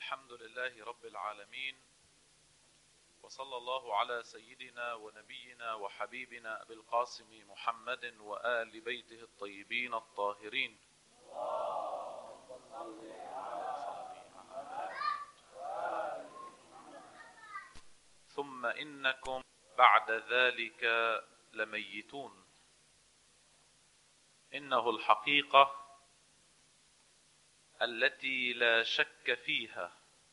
الحمد لله رب العالمين، وصلى الله على سيدنا ونبينا وحبيبنا أبي القاسم محمد وآل بيته الطيبين الطاهرين. ثم إنكم بعد ذلك لميتون. إنه الحقيقة التي لا شك فيها،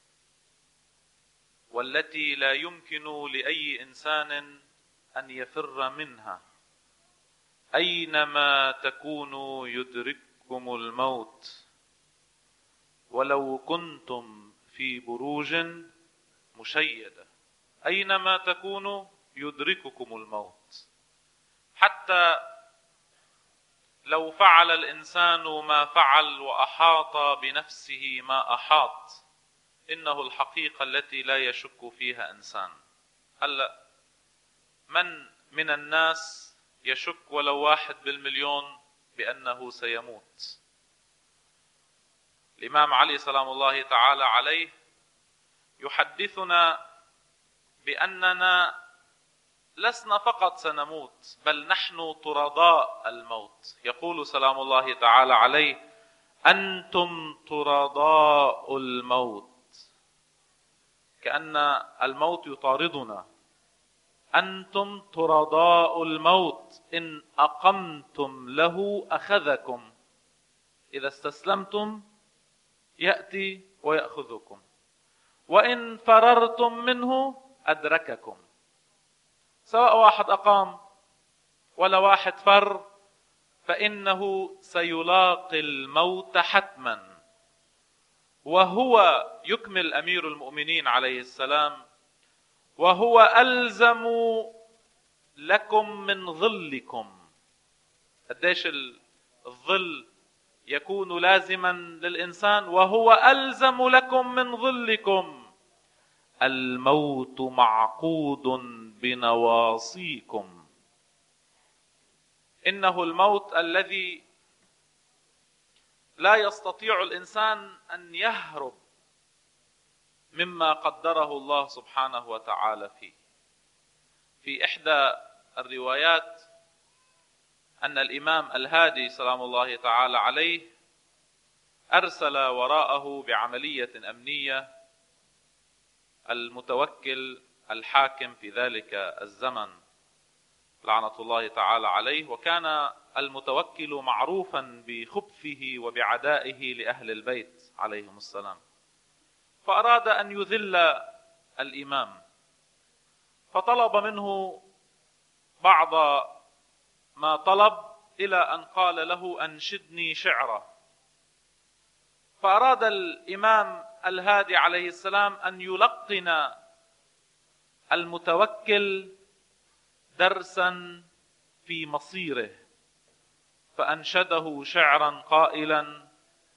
والتي لا يمكن لأي إنسان أن يفر منها. أينما تكونوا يدرككم الموت ولو كنتم في بروج مشيدة. أينما تكونوا يدرككم الموت، حتى لو فعل الإنسان ما فعل وأحاط بنفسه ما أحاط، إنه الحقيقة التي لا يشك فيها إنسان. هلأ من الناس يشك ولو 1% بأنه سيموت؟ الإمام علي سلام الله تعالى عليه يحدثنا بأننا لسنا فقط سنموت، بل نحن طرداء الموت. يقول سلام الله تعالى عليه: أنتم طرداء الموت، كأن الموت يطاردنا. أنتم طرداء الموت، إن أقمتم له أخذكم، إذا استسلمتم يأتي ويأخذكم، وإن فررتم منه أدرككم. سواء واحد أقام ولا واحد فر، فإنه سيلاقي الموت حتما. وهو يكمل أمير المؤمنين عليه السلام: وهو ألزم لكم من ظلكم. قديش الظل يكون لازما للإنسان؟ وهو ألزم لكم من ظلكم. الموت معقود بنواصيكم. إنه الموت الذي لا يستطيع الإنسان أن يهرب مما قدره الله سبحانه وتعالى فيه. في إحدى الروايات أن الإمام الهادي سلام الله تعالى عليه أرسل وراءه بعملية أمنية المتوكل الحاكم في ذلك الزمن لعنة الله تعالى عليه، وكان المتوكل معروفا بخبثه وبعدائه لأهل البيت عليهم السلام. فأراد أن يذل الإمام، فطلب منه بعض ما طلب، إلى أن قال له: أنشدني شعرا. فأراد الإمام الهادي عليه السلام أن يلقن المتوكل درسا في مصيره، فأنشده شعرا قائلا: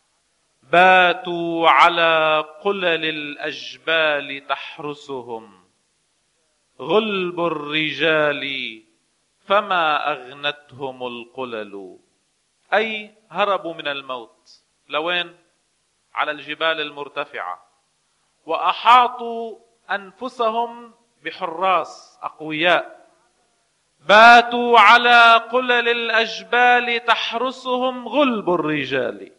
باتوا على قلل الأجبال تحرسهم، غلب الرجال فما أغنتهم القلل. أي هربوا من الموت. لوين؟ على الجبال المرتفعة، وأحاطوا أنفسهم بحراس أقوياء. باتوا على قلل الأجبال تحرسهم، غلب الرجال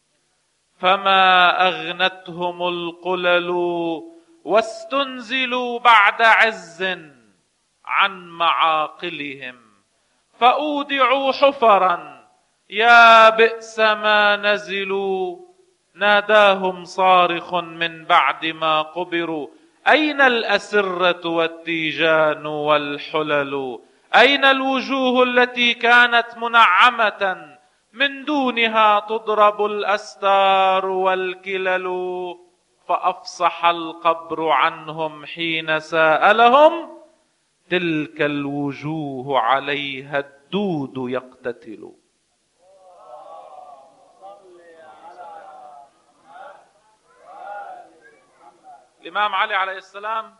فما أغنتهم القلل. واستنزلوا بعد عز عن معاقلهم، فأودعوا حفرا يا بئس ما نزلوا. ناداهم صارخ من بعد ما قبروا: أين الأسرة والتيجان والحلل؟ أين الوجوه التي كانت منعمة من دونها تضرب الأستار والكلل؟ فأفصح القبر عنهم حين سألهم: تلك الوجوه عليها الدود يقتتل. الإمام علي عليه السلام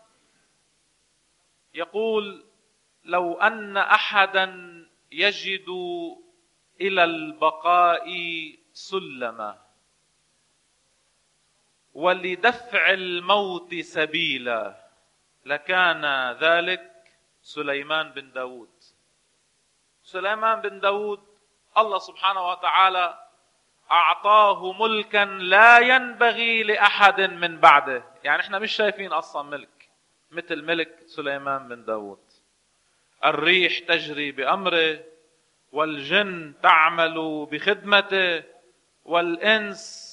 يقول: لو أن أحدا يجد إلى البقاء سلما ولدفع الموت سبيلا لكان ذلك سليمان بن داود. سليمان بن داود الله سبحانه وتعالى أعطاه ملكا لا ينبغي لأحد من بعده. يعني احنا مش شايفين أصلا ملك مثل ملك سليمان بن داود. الريح تجري بأمره، والجن تعمل بخدمته، والإنس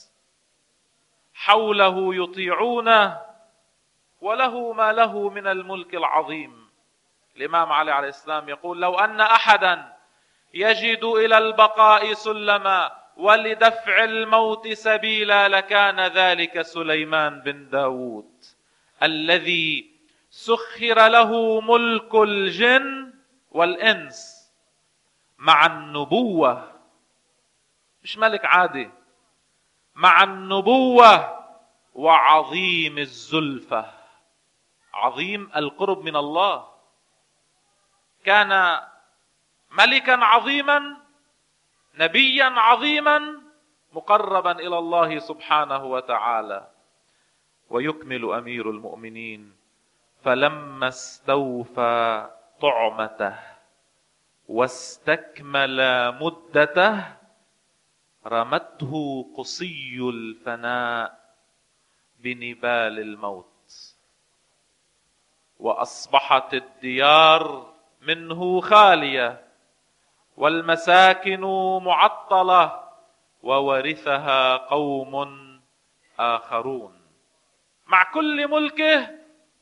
حوله يطيعونه، وله ما له من الملك العظيم. الإمام علي عليه السلام يقول: لو أن أحدا يجد إلى البقاء سلما ولدفع الموت سبيلا لكان ذلك سليمان بن داود الذي سخر له ملك الجن والإنس مع النبوة. مش ملك عادي، مع النبوة وعظيم الزلفة، عظيم القرب من الله. كان ملكا عظيما، نبيا عظيما، مقربا إلى الله سبحانه وتعالى. ويكمل أمير المؤمنين: فلما استوفى طعمته واستكمل مدته رمته قصي الفناء بنبال الموت، وأصبحت الديار منه خالية والمساكن معطلة وورثها قوم آخرون. مع كل ملكه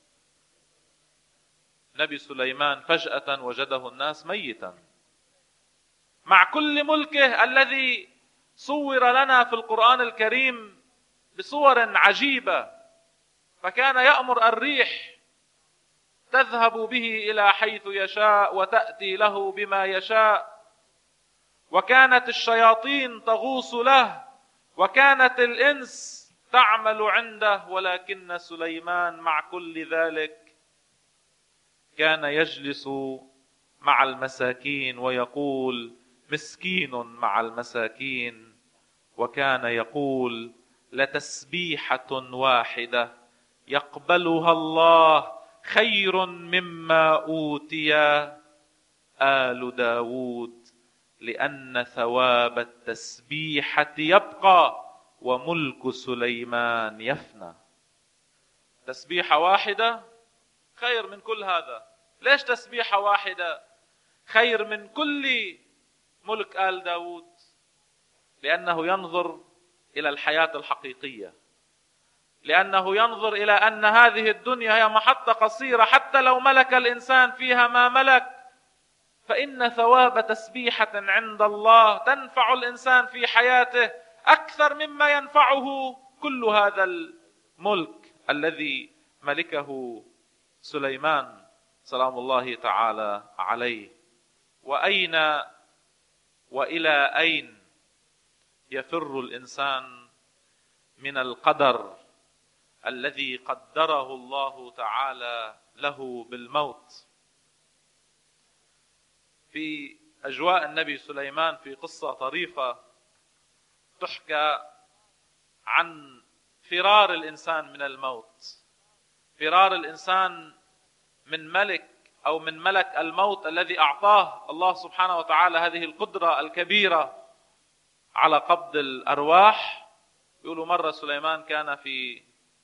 نبي سليمان فجأة وجده الناس ميتا. مع كل ملكه الذي صور لنا في القرآن الكريم بصور عجيبة، فكان يأمر الريح تذهب به إلى حيث يشاء وتأتي له بما يشاء، وكانت الشياطين تغوص له، وكانت الإنس تعمل عنده. ولكن سليمان مع كل ذلك كان يجلس مع المساكين ويقول: مسكين مع المساكين. وكان يقول: لتسبيحة واحدة يقبلها الله خير مما أوتي آل داود، لأن ثواب التسبيحة يبقى وملك سليمان يفنى. تسبيحة واحدة خير من كل هذا. ليش تسبيحة واحدة خير من كل ملك آل داود؟ لأنه ينظر إلى الحياة الحقيقية، لأنه ينظر إلى أن هذه الدنيا هي محطة قصيرة. حتى لو ملك الإنسان فيها ما ملك، فإن ثواب تسبيحة عند الله تنفع الإنسان في حياته أكثر مما ينفعه كل هذا الملك الذي ملكه سليمان سلام الله تعالى عليه. وأين وإلى أين يفر الإنسان من القدر الذي قدره الله تعالى له بالموت؟ في أجواء النبي سليمان في قصة طريفة تحكى عن فرار الإنسان من الموت، فرار الإنسان من ملك أو من ملك الموت الذي أعطاه الله سبحانه وتعالى هذه القدرة الكبيرة على قبض الأرواح. يقولوا مرة سليمان كان في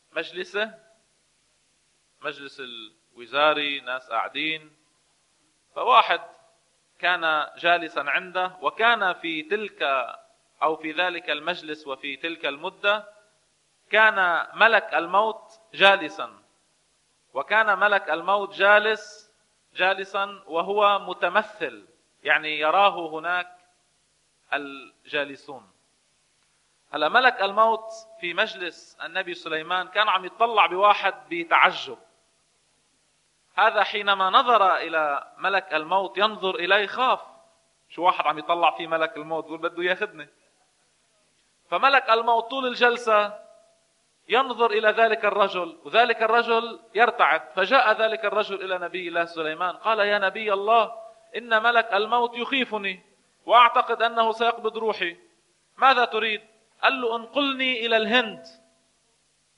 مجلس الوزاري، ناس قاعدين، فواحد كان جالسا عنده، وكان في تلك أو في ذلك المجلس وفي تلك المدة كان ملك الموت جالسا، وكان ملك الموت جالسا وهو متمثل، يعني يراه هناك الجالسون. هلا ملك الموت في مجلس النبي سليمان كان عم يتطلع بواحد بتعجب. هذا حينما نظر إلى ملك الموت ينظر إليه خاف، شو واحد عم يطلع فيه ملك الموت يقول بده ياخذني. فملك الموت طول الجلسة ينظر إلى ذلك الرجل، وذلك الرجل يرتعد. فجاء ذلك الرجل إلى نبي الله سليمان قال: يا نبي الله، إن ملك الموت يخيفني وأعتقد أنه سيقبض روحي، ماذا تريد؟ قال له: انقلني إلى الهند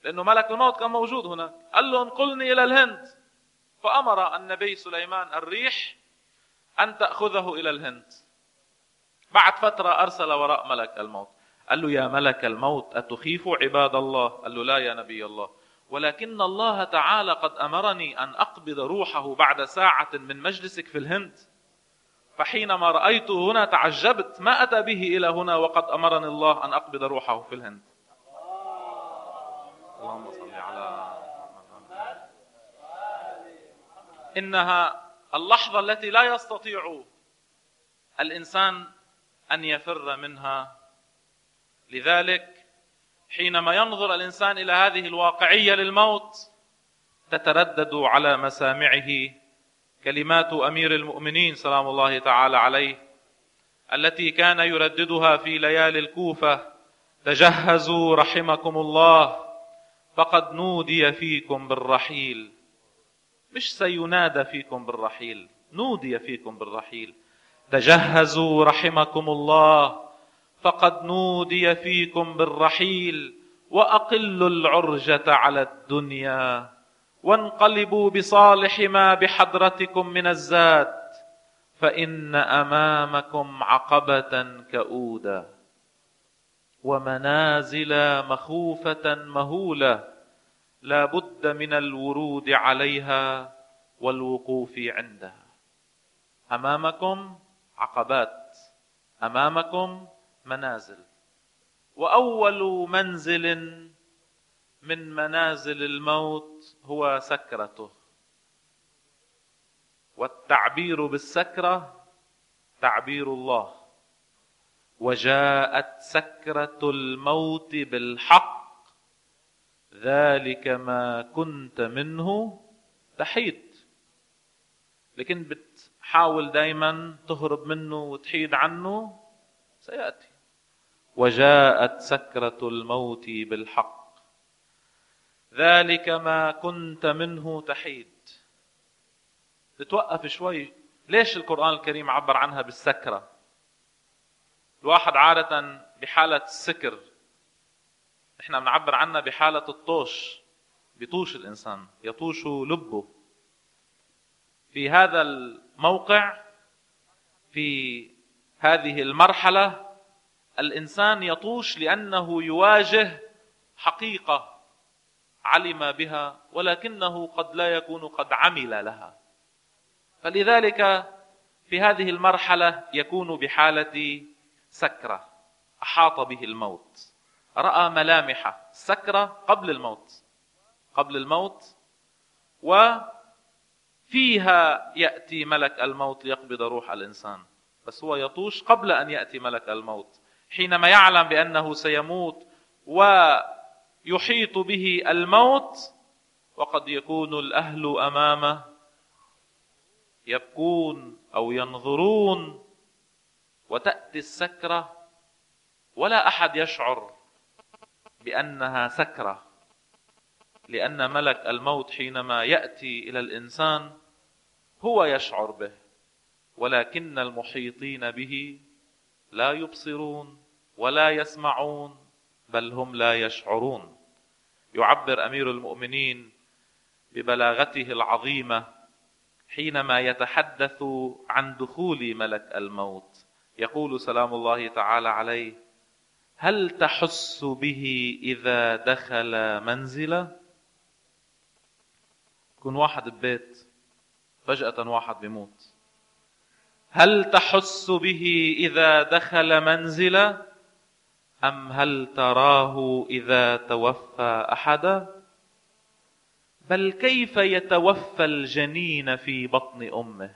لأنه ملك الموت كان موجود هناك. قال له انقلني إلى الهند، فأمر النبي سليمان الريح أن تأخذه إلى الهند. بعد فترة أرسل وراء ملك الموت، قال له يا ملك الموت أتخيف عباد الله؟ قال له لا يا نبي الله، ولكن الله تعالى قد أمرني أن أقبض روحه بعد ساعة من مجلسك في الهند، فحينما رأيته هنا تعجبت، ما أتى به إلى هنا وقد أمرني الله أن أقبض روحه في الهند. اللهم صل على محمد. إنها اللحظة التي لا يستطيع الإنسان أن يفر منها. لذلك حينما ينظر الإنسان إلى هذه الواقعية للموت تتردد على مسامعه كلمات أمير المؤمنين سلام الله تعالى عليه التي كان يرددها في ليالي الكوفة: تجهزوا رحمكم الله فقد نودي فيكم بالرحيل. مش سينادى فيكم بالرحيل، نودي فيكم بالرحيل. تجهزوا رحمكم الله فقد نودي فيكم بالرحيل، وأقلوا العرجة على الدنيا، وانقلبوا بصالح ما بحضرتكم من الزاد، فإن أمامكم عقبة كؤودا، ومنازل مخوفة مهولة، لا بد من الورود عليها والوقوف عندها. أمامكم عقبات، أمامكم منازل، وأول منزل من منازل الموت هو سكرته. والتعبير بالسكرة تعبير الله: وجاءت سكرة الموت بالحق ذلك ما كنت منه تحيد. لكن بتحاول دايما تهرب منه وتحيد عنه، سيأتي. وجاءت سكرة الموت بالحق ذلك ما كنت منه تحيد. تتوقف شوي، ليش القرآن الكريم عبر عنها بالسكرة؟ الواحد عادة بحالة السكر احنا بنعبر عنها بحالة الطوش، بيطوش الإنسان، يطوش لبه. في هذا الموقع، في هذه المرحلة، الإنسان يطوش لأنه يواجه حقيقة علم بها ولكنه قد لا يكون قد عمل لها. فلذلك في هذه المرحلة يكون بحالة سكرة، أحاط به الموت، رأى ملامح السكرة قبل الموت، وفيها يأتي ملك الموت ليقبض روح الإنسان. بس هو يطوش قبل أن يأتي ملك الموت، حينما يعلم بأنه سيموت ويحيط به الموت، وقد يكون الأهل أمامه يبكون أو ينظرون، وتأتي السكرة ولا أحد يشعر بأنها سكرة، لأن ملك الموت حينما يأتي إلى الإنسان هو يشعر به، ولكن المحيطين به لا يبصرون ولا يسمعون، بل هم لا يشعرون. يعبر أمير المؤمنين ببلاغته العظيمة حينما يتحدث عن دخول ملك الموت، يقول سلام الله تعالى عليه: هل تحس به إذا دخل منزله؟ يكون واحد ببيت فجأة واحد بيموت، هل تحس به إذا دخل منزله؟ أم هل تراه إذا توفى أحدا؟ بل كيف يتوفى الجنين في بطن أمه؟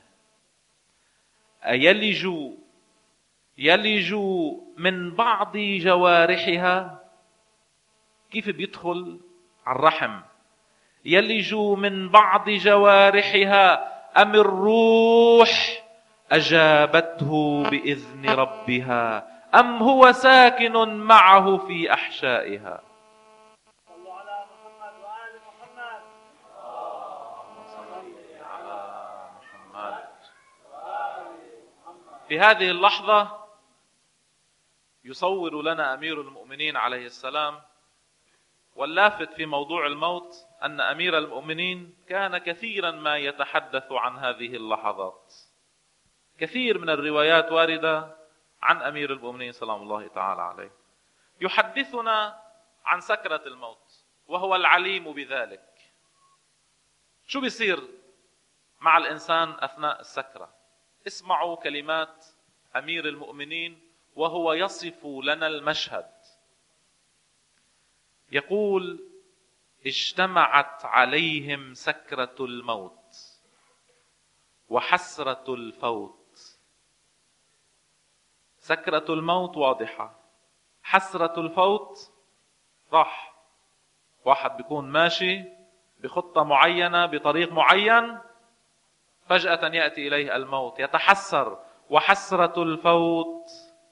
يلج من بعض جوارحها، كيف بيدخل على الرحم؟ يلج من بعض جوارحها أم الروح أجابته بإذن ربها أم هو ساكن معه في أحشائها؟ صلوا على محمد وآل محمد. صلوا على محمد. في هذه اللحظة يصور لنا أمير المؤمنين عليه السلام واللافت في موضوع الموت أن أمير المؤمنين كان كثيرا ما يتحدث عن هذه اللحظات. كثير من الروايات واردة عن أمير المؤمنين سلام الله تعالى عليه يحدثنا عن سكرة الموت وهو العليم بذلك. شو بيصير مع الإنسان أثناء السكرة؟ اسمعوا كلمات أمير المؤمنين وهو يصف لنا المشهد. يقول: اجتمعت عليهم سكرة الموت وحسرة الفوت. سكرة الموت واضحة، حسرة الفوت راح. واحد بيكون ماشي بخطة معينة بطريق معين، فجأة يأتي إليه الموت يتحسر. وحسرة الفوت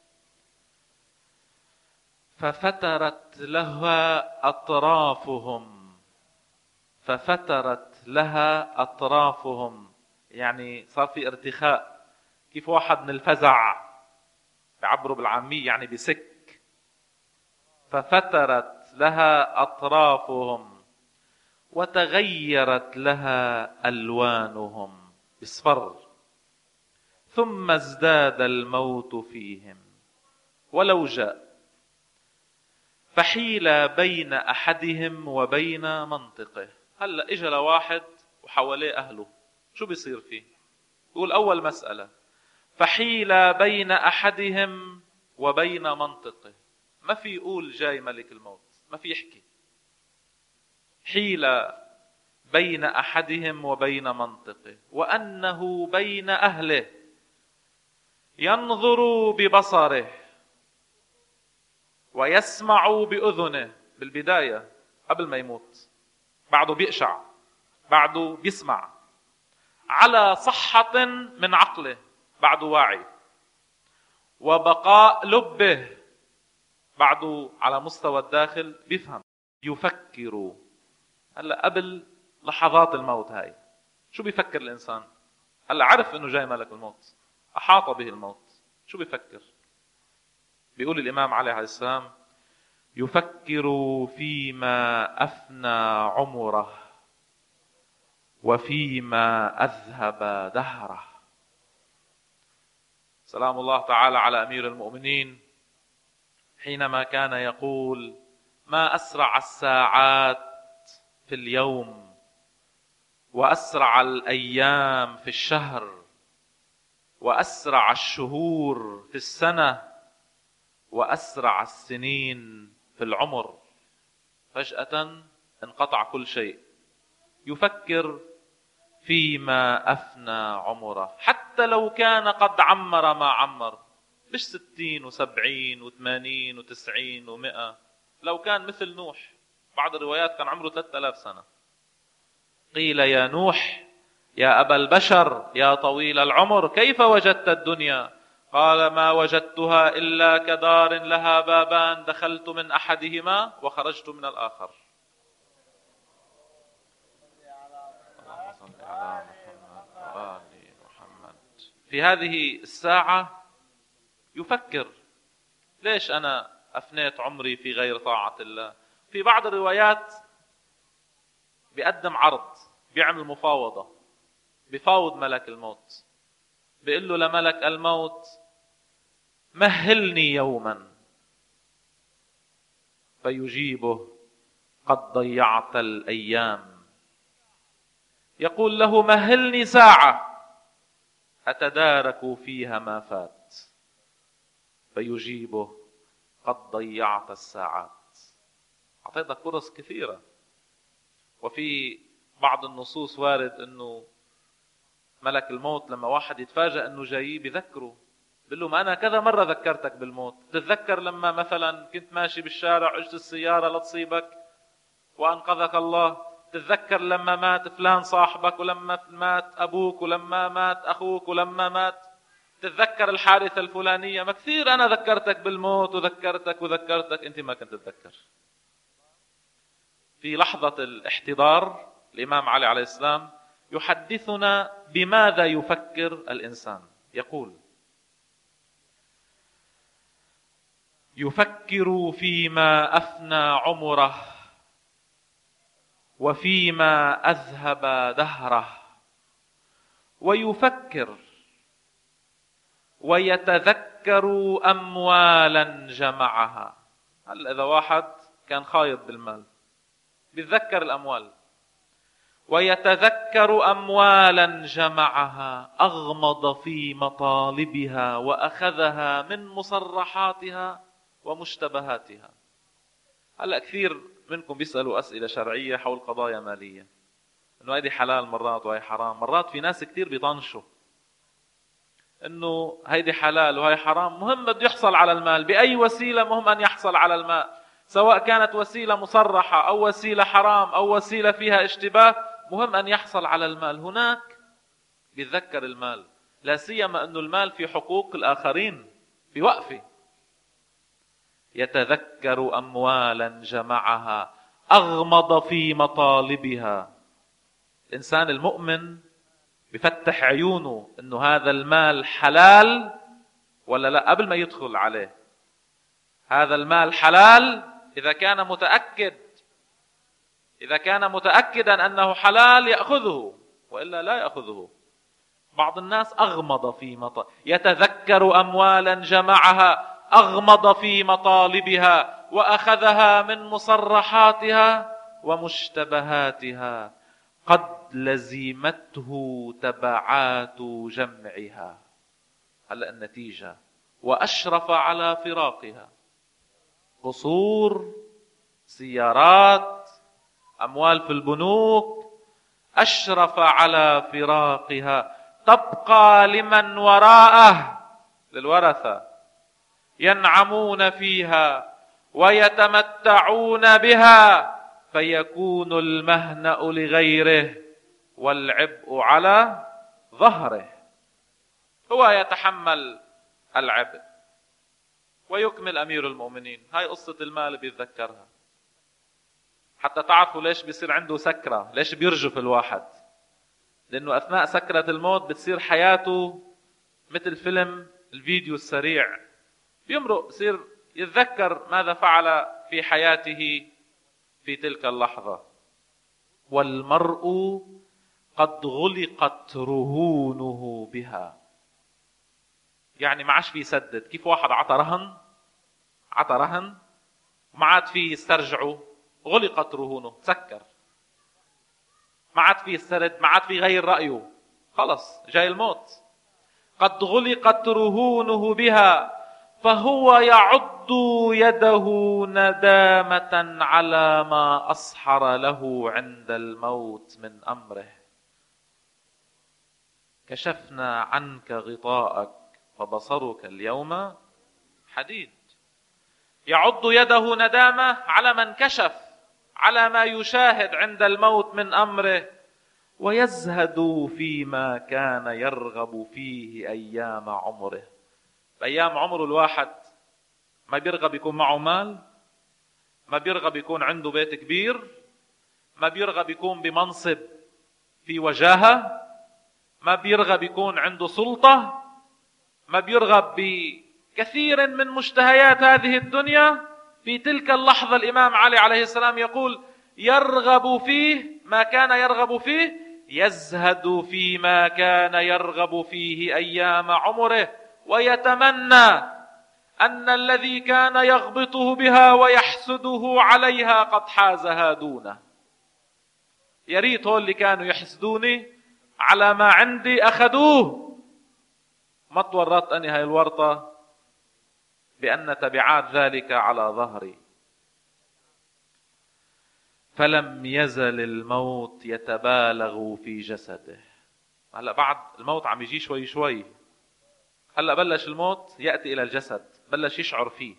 ففترت لها أطرافهم. ففترت لها أطرافهم يعني صار في ارتخاء. كيف واحد من الفزع بعبروا بالعامية يعني بسك. ففترت لها أطرافهم وتغيرت لها ألوانهم اصفر. ثم ازداد الموت فيهم ولو جاء فحيل بين أحدهم وبين منطقه. هلأ إجا لواحد وحواليه أهله، شو بيصير فيه؟ يقول أول مسألة فحيل بين أحدهم وبين منطقه. ما في يقول جاي ملك الموت، ما في يحكي. حيل بين أحدهم وبين منطقه وأنه بين أهله ينظر ببصره ويسمع بأذنه. بالبداية قبل ما يموت بعده بيقشع، بعده بيسمع، على صحة من عقله، بعده واعي، وبقاء لبه، بعده على مستوى الداخل بيفهم، يفكر. هلا قبل لحظات الموت هاي شو بيفكر الإنسان؟ هلا عرف إنه جاي ملك الموت، أحاط به الموت، شو بيفكر؟ بيقول الإمام علي عليه السلام: يفكر فيما أفنى عمره وفيما أذهب دهره. سلام الله تعالى على أمير المؤمنين حينما كان يقول: ما أسرع الساعات في اليوم وأسرع الأيام في الشهر وأسرع الشهور في السنة وأسرع السنين في العمر. فجأة انقطع كل شيء. يفكر فيما أفنى عمره، حتى لو كان قد عمر ما عمر، مش 60 و70 و80 و90 و100. لو كان مثل نوح، بعض الروايات كان عمره 3000 سنة. قيل: يا نوح يا أبا البشر يا طويل العمر كيف وجدت الدنيا؟ قال: ما وجدتها إلا كدار لها بابان، دخلت من أحدهما وخرجت من الآخر. اللهم صل على محمد وآل محمد. في هذه الساعة يفكر: ليش أنا أفنيت عمري في غير طاعة الله؟ في بعض الروايات بيقدم عرض، بيعمل مفاوضة، بيفاوض ملك الموت، بيقول له لملك الموت: مهلني يوما. فيجيبه: قد ضيعت الأيام. يقول له: مهلني ساعة أتدارك فيها ما فات. فيجيبه: قد ضيعت الساعات. أعطيتك فرص كثيرة. وفي بعض النصوص وارد أنه ملك الموت لما واحد يتفاجأ أنه جاي بذكره، بيقول له: ما أنا كذا مرة ذكرتك بالموت. تتذكر لما مثلا كنت ماشي بالشارع اجت السيارة لتصيبك وأنقذك الله؟ تتذكر لما مات فلان صاحبك، ولما مات أبوك، ولما مات أخوك، ولما مات؟ تتذكر الحادثة الفلانية؟ ما كثير أنا ذكرتك بالموت وذكرتك أنت ما كنت تتذكر. في لحظة الاحتضار الإمام علي عليه السلام يحدثنا بماذا يفكر الإنسان. يقول: يفكر فيما أفنى عمره وفيما أذهب دهره، ويفكر ويتذكر أموالا جمعها. هل إذا واحد كان خايض بالمال بيتذكر الأموال، ويتذكر أموالا جمعها، أغمض في مطالبها وأخذها من مصرحاتها ومشتبهاتها. هلأ كثير منكم بيسألوا أسئلة شرعية حول قضايا مالية، إنه هيدي حلال مرات وهي حرام. مرات في ناس كثير بيطنشوا إنه هيدي حلال وهي حرام، مهم بده يحصل على المال بأي وسيلة، مهم أن يحصل على المال، سواء كانت وسيلة مصرحة أو وسيلة حرام أو وسيلة فيها اشتباه، مهم أن يحصل على المال. هناك بيتذكر المال، لا سيما أنه المال في حقوق الآخرين في وقفه. يتذكر أموالا جمعها، أغمض في مطالبها. الإنسان المؤمن بفتح عيونه أنه هذا المال حلال ولا لا قبل ما يدخل عليه. هذا المال حلال إذا كان متأكدا أنه حلال يأخذه، وإلا لا يأخذه. بعض الناس أغمض في يتذكر أموالا جمعها، أغمض في مطالبها وأخذها من مصرحاتها ومشتبهاتها، قد لزمته تبعات جمعها. هلأ النتيجة: وأشرف على فراقها. قصور، سيارات، أموال في البنوك، أشرف على فراقها. تبقى لمن وراءه، للورثة، ينعمون فيها ويتمتعون بها، فيكون المهنأ لغيره والعبء على ظهره. هو يتحمل العبء. ويكمل أمير المؤمنين، هاي قصة المال بيتذكرها حتى تعرفوا ليش بيصير عنده سكرة، ليش بيرجف الواحد. لأنه أثناء سكرة الموت بتصير حياته مثل فيلم الفيديو السريع، بيمرق، يصير يتذكر ماذا فعل في حياته في تلك اللحظة. والمرء قد غلقت رهونه بها، يعني ما عادش في يسدد. كيف واحد عطى رهن ما عاد في يسترجعه، غلقت رهونه، تسكر، ما عاد في يسترد، ما عاد في يغير رأيه، خلص جاي الموت. قد غلقت رهونه بها، فهو يعض يده ندامة على ما أصحر له عند الموت من أمره. كشفنا عنك غطاءك فبصرك اليوم حديد. يعض يده ندامة على من كشف، على ما يشاهد عند الموت من أمره، ويزهد فيما كان يرغب فيه أيام عمره. بأيام عمره الواحد ما بيرغب يكون معه مال، ما بيرغب يكون عنده بيت كبير، ما بيرغب يكون بمنصب في وجاهة، ما بيرغب يكون عنده سلطة، ما بيرغب بكثير من مشتهيات هذه الدنيا. في تلك اللحظة الإمام علي عليه السلام يقول: يرغب فيه ما كان يرغب فيه، يزهد فيما كان يرغب فيه أيام عمره، ويتمنى أن الذي كان يغبطه بها ويحسده عليها قد حازها دونه. يا ريت هول اللي كانوا يحسدوني على ما عندي أخذوه، ما تورطني هاي الورطة بأن تبعات ذلك على ظهري. فلم يزل الموت يتبالغ في جسده. هلأ بعد الموت عم يجي شوي شوي، هلأ بلش الموت يأتي إلى الجسد، بلش يشعر فيه.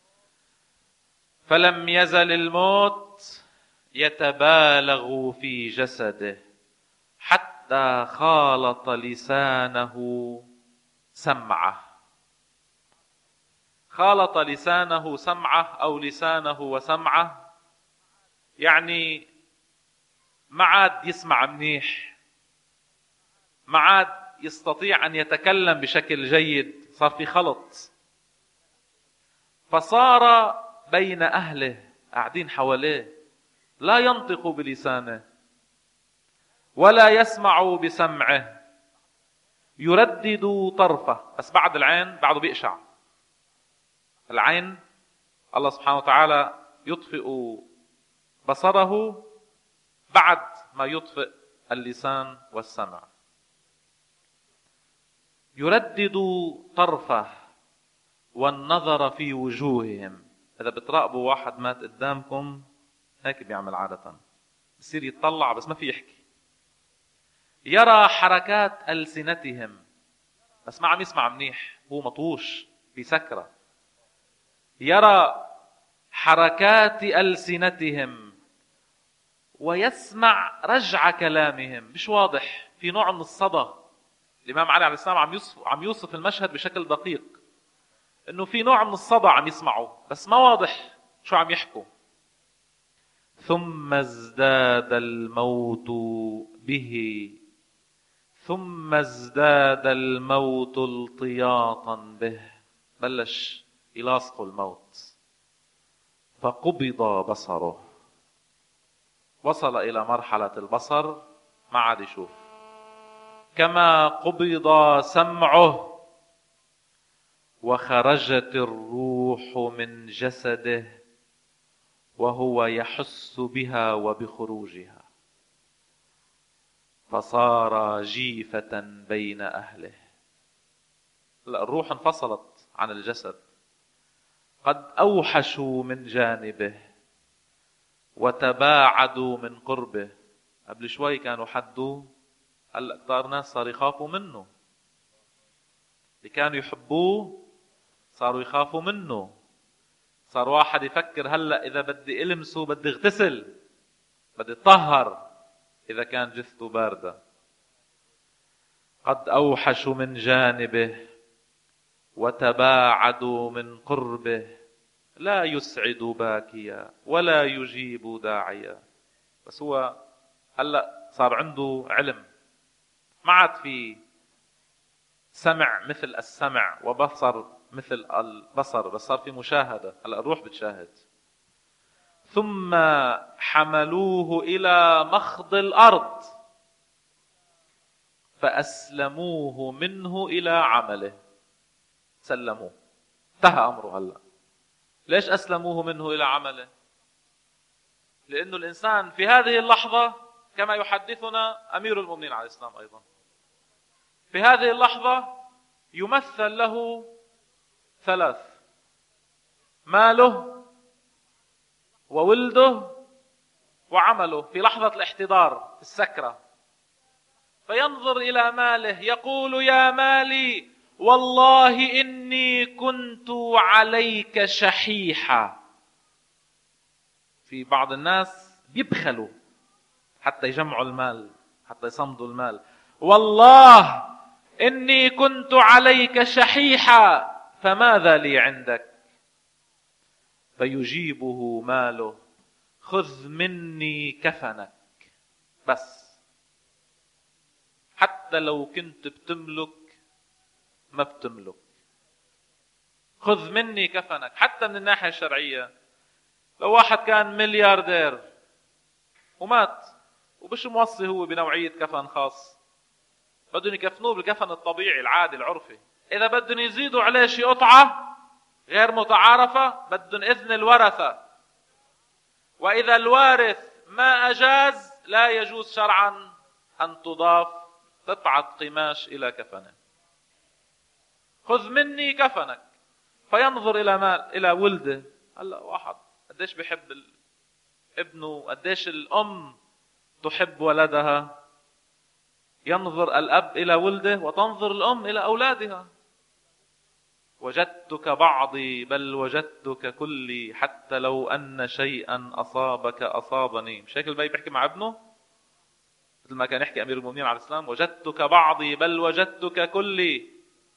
فلم يزل الموت يتبالغ في جسده حتى خالط لسانه سمعه. خالط لسانه سمعه أو لسانه وسمعه، يعني ما عاد يسمع منيح، ما عاد يستطيع أن يتكلم بشكل جيد، صار في خلط. فصار بين أهله قاعدين حواليه لا ينطق بلسانه ولا يسمع بسمعه، يردد طرفه. بس بعد العين بعده بيقشع. العين الله سبحانه وتعالى يطفئ بصره بعد ما يطفئ اللسان والسمع. يردد طرفه والنظر في وجوههم. إذا بتراقبوا واحد مات قدامكم هيك بيعمل عادة، بصير يتطلع بس ما في يحكي. يرى حركات ألسنتهم، بس ما عم يسمع منيح، هو مطوش في سكرة. يرى حركات ألسنتهم ويسمع رجع كلامهم. مش واضح، في نوع من الصدى. الإمام علي عليه السلام عم يوصف المشهد بشكل دقيق، إنه في نوع من الصدى عم يسمعه بس ما واضح شو عم يحكوا. ثم ازداد الموت به، ثم ازداد الموت التياطا به. بلش يلاصقوا الموت. فقبض بصره، وصل إلى مرحلة البصر ما عاد يشوف. كما قبض سمعه، وخرجت الروح من جسده وهو يحس بها وبخروجها، فصار جيفة بين أهله. الروح انفصلت عن الجسد. قد أوحشوا من جانبه وتباعدوا من قربه. قبل شوي كانوا حدوه، هلا كتار ناس صار يخافوا منه. اللي كانوا يحبوه صاروا يخافوا منه. صار واحد يفكر هلا إذا بدي ألمسه بدي اغتسل، بدي اتطهر إذا كان جثته باردة. قد أوحشوا من جانبه وتباعدوا من قربه، لا يسعد باكيا ولا يجيب داعيا. بس هو هلا صار عنده علم، ما عاد في سمع مثل السمع وبصر مثل البصر، بس صار في مشاهدة. هلا الروح بتشاهد. ثم حملوه إلى مخض الأرض فأسلموه منه إلى عمله. سلموه، انتهى أمره. هلا ليش أسلموه منه إلى عمله؟ لأنه الإنسان في هذه اللحظة كما يحدثنا أمير المؤمنين عليه السلام أيضا، في هذه اللحظة يمثل له ثلاث: ماله وولده وعمله. في لحظة الاحتضار، السكرة، فينظر إلى ماله يقول: يا مالي والله إني كنت عليك شحيحا. في بعض الناس بيبخلوا حتى يجمعوا المال، حتى يصمدوا المال. والله إني كنت عليك شحيحا فماذا لي عندك؟ فيجيبه ماله: خذ مني كفنك. بس حتى لو كنت بتملك ما بتملك، خذ مني كفنك. حتى من الناحية الشرعية، لو واحد كان ملياردير ومات وبش موصي هو بنوعية كفن خاص، بدهم يكفنوه بالكفن الطبيعي العادي العرفي. إذا بدهم يزيدوا عليه شي قطعة غير متعارفة بدهم إذن الورثة، وإذا الوارث ما أجاز لا يجوز شرعا أن تضاف قطعة قماش إلى كفنه. خذ مني كفنك. فينظر إلى مال، إلى ولده. هلا واحد قديش بيحب ابنه، قديش الأم تحب ولدها. ينظر الأب إلى ولده وتنظر الأم إلى أولادها. وجدتك بعضي بل وجدتك كلي، حتى لو أن شيئا أصابك أصابني. مش هيك البي بيحكي مع ابنه مثل ما كان يحكي أمير المؤمنين عليه السلام: وجدتك بعضي بل وجدتك كلي.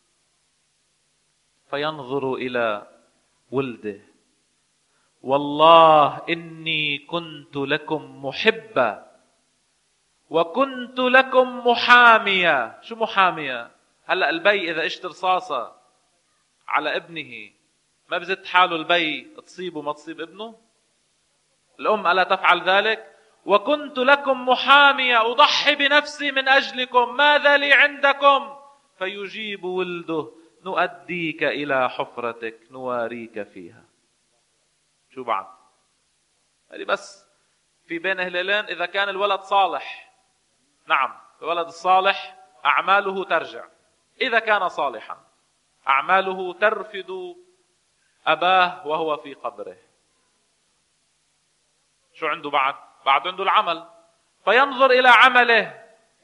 فينظر إلى ولده: والله إني كنت لكم محبا وكنت لكم محامية. شو محامية؟ هلأ البي إذا اشتر رصاصة على ابنه ما بزت حاله البي تصيبه ما تصيب ابنه؟ الأم ألا تفعل ذلك؟ وكنت لكم محامية أضحي بنفسي من أجلكم، ماذا لي عندكم؟ فيجيب ولده: نؤديك إلى حفرتك نواريك فيها. شو بعد؟ هذه بس في بين هلالين إذا كان الولد صالح. نعم، الولد الصالح أعماله ترجع، إذا كان صالحا أعماله ترفد أباه وهو في قبره. شو عنده بعد؟ عنده العمل، فينظر إلى عمله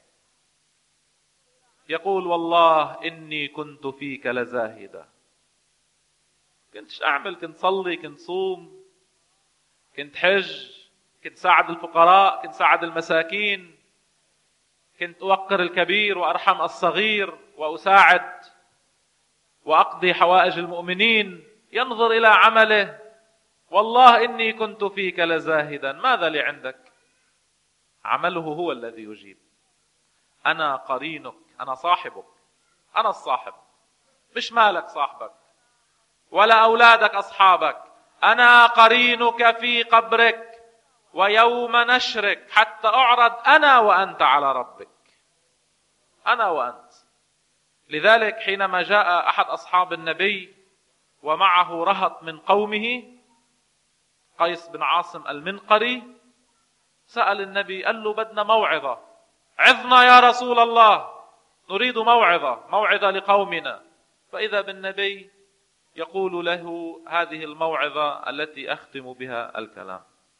يقول: والله إني كنت فيك لزاهدا. كنت أعمل، كنت صلي، كنت صوم، كنت حج، كنت ساعد الفقراء، كنت ساعد المساكين، كنت أوقر الكبير وأرحم الصغير وأساعد وأقضي حوائج المؤمنين. ينظر إلى عمله: والله إني كنت فيك لزاهدا، ماذا لي عندك؟ عمله هو الذي يجيب. أنا قرينك، أنا صاحبك، أنا الصاحب، مش مالك صاحبك ولا أولادك أصحابك. أنا قرينك في قبرك ويوم نشرك، حتى أعرض أنا وأنت على ربك، أنا وأنت. لذلك حينما جاء أحد أصحاب النبي ومعه رهط من قومه، قيس بن عاصم المنقري، سأل النبي، قال له: بدنا موعظة، عظنا يا رسول الله، نريد موعظة لقومنا. فإذا بالنبي يقول له هذه الموعظة التي أختم بها الكلام.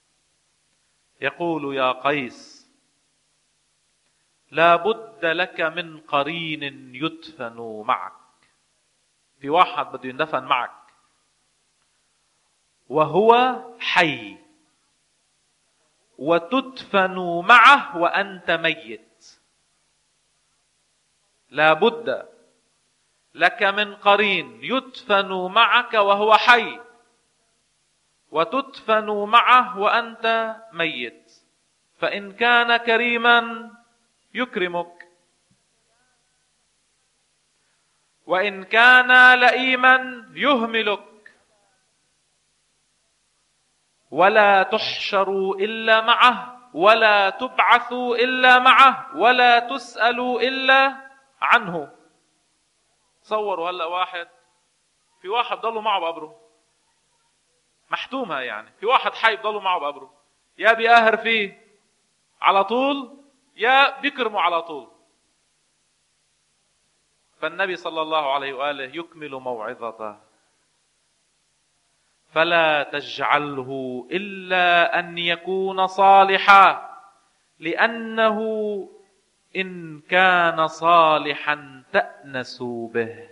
يقول: يا قيس، لا بد لك من قرين يدفن معك. في واحد بده يندفن معك وهو حي، وتدفن معه وأنت ميت. لا بد لك من قرين يدفن معك وهو حي، وتدفن معه وأنت ميت. فإن كان كريما يكرمك، وإن كان لئيما يهملك. ولا تحشروا إلا معه، ولا تبعثوا إلا معه، ولا تسألوا إلا عنه. تصوروا هلأ في واحد ضلوا معه بقبره، محتومها يعني، في واحد حي بضلوا معه بقبره، يا بيقاهر فيه على طول يا بيكرمه على طول. فالنبي صلى الله عليه وآله يكمل موعظته: فلا تجعله إلا أن يكون صالحا، لأنه إن كان صالحا تأنسوا به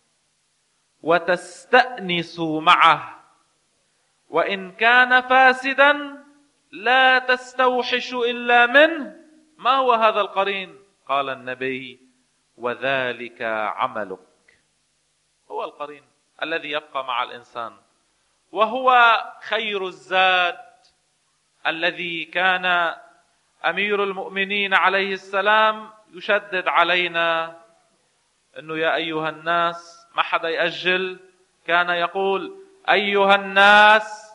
وتستأنسوا معه، وإن كان فاسدا لا تستوحشوا إلا منه. ما هو هذا القرين؟ قال النبي: وذلك عملك. هو القرين الذي يبقى مع الإنسان، وهو خير الزاد الذي كان أمير المؤمنين عليه السلام يشدد علينا أنه يا أيها الناس، ما حدا يأجل، كان يقول: أيها الناس،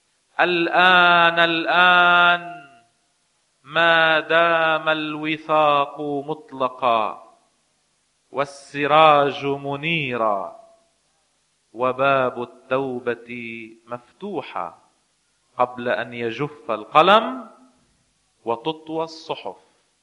الآن ما دام الوثاق مطلقا والسراج منيرا وباب التوبة مفتوحا، قبل أن يجف القلم وتطوى الصحف.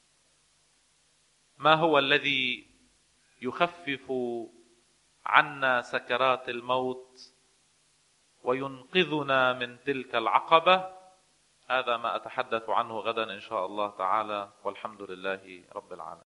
ما هو الذي يخفف عنا سكرات الموت وينقذنا من تلك العقبة؟ هذا ما أتحدث عنه غدا إن شاء الله تعالى، والحمد لله رب العالمين.